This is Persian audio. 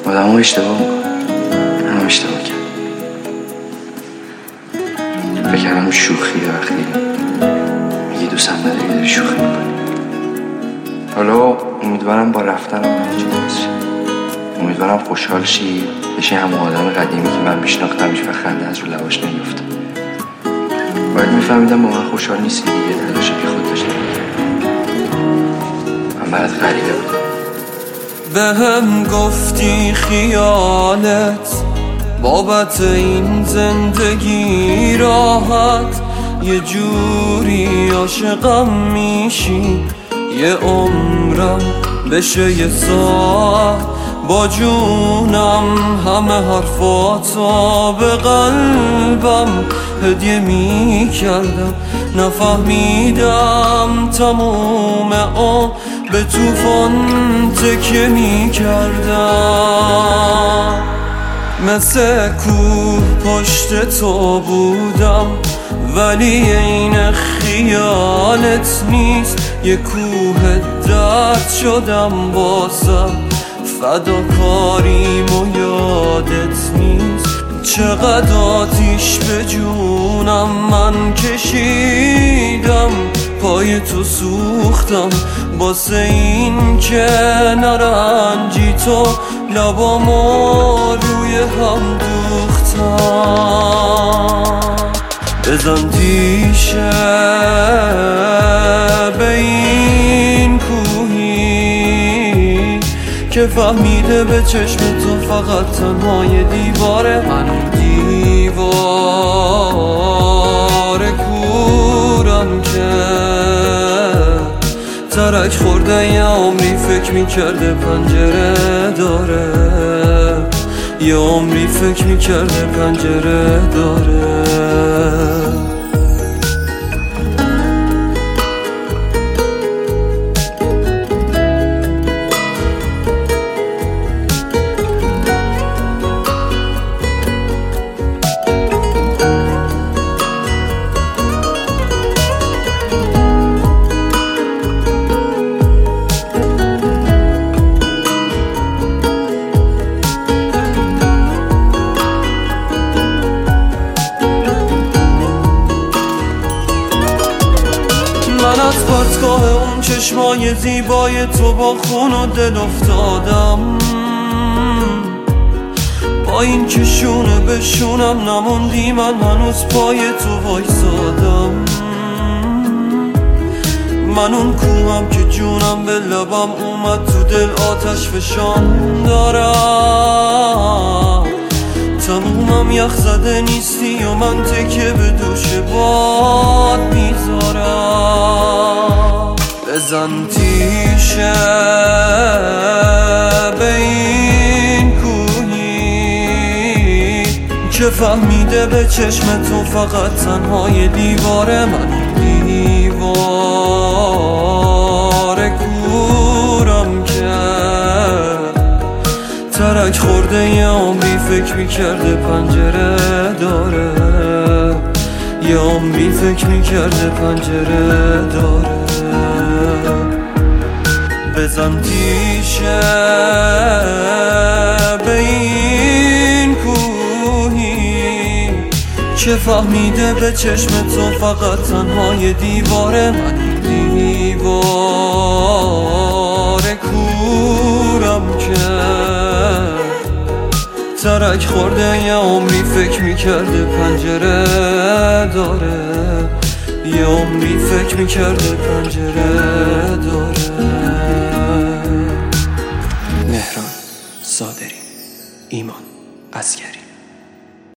آدم ها اشتباه میکنن، هم اشتباه کرد. فکر کردم شوخیه وقتی میگی دوستم نداری داری شوخی میکنی. حالا امیدوارم با رفتنم همه چی درست شه. امیدوارم خوشحال شی، بشی همون آدم قدیمی که من میشناختمش و خنده از رو لباش نمیفته. باید میفهمیدم با من خوشحال نیستی دیگه، تلاش بی خود داشتم من برات غریبه بودم. به هم گفتی خیالت بابت این زندگی راحت، یه جوری عاشقم میشی یه عمرم بشه یه ساعت. با جونم همه حرفاتو به قلبم هدیه میکردم، نفهمیدم تموم عمر به توفان تکیه میکردم. مثل کوه پشت تو بودم ولی این خیالت نیست، یه کوه درد شدم واسه فداکاریم و یادت نیست. چقدر آتیش به جونم من کشیدم، پای تو سوختم واسه این که نرنجی تو، لبامو روی هم دوختم. بزن تیشه به این کوهی که فهمیده به چشم تو فقط تنهای دیواره. من دیوار کورم که ترک خورده یه عمری فکر میکرده پنجره داره، یه عمری فکر میکرده پنجره داره. من از پرتگاه اون چشمای زیبای تو با خون و دل افتادم، با این که شونه به شونم نموندی، من هنوز پای تو وایسادم. من اون کوهم که جونم به لبم اومد، تو دل آتش فشان دارم. تمومم یخ زده نیستی و من تکه به دوش باد میذارم. بزن تیشه به این کوهی که فهمیده به چشم تو فقط تنهای دیواره. من دیوار کورم که ترک خورده یه عمری فکر میکرده پنجره داره، یه عمری فکر میکرده پنجره داره. بزن تیشه به این کوهی که فهمیده به چشم تو فقط تنهای دیواره. من دیوار کورم که ترک خورده یه عمری فکر میکرده پنجره داره، یه عمری فکر میکرده پنجره داره. مهران صادری، ایمان عسگری.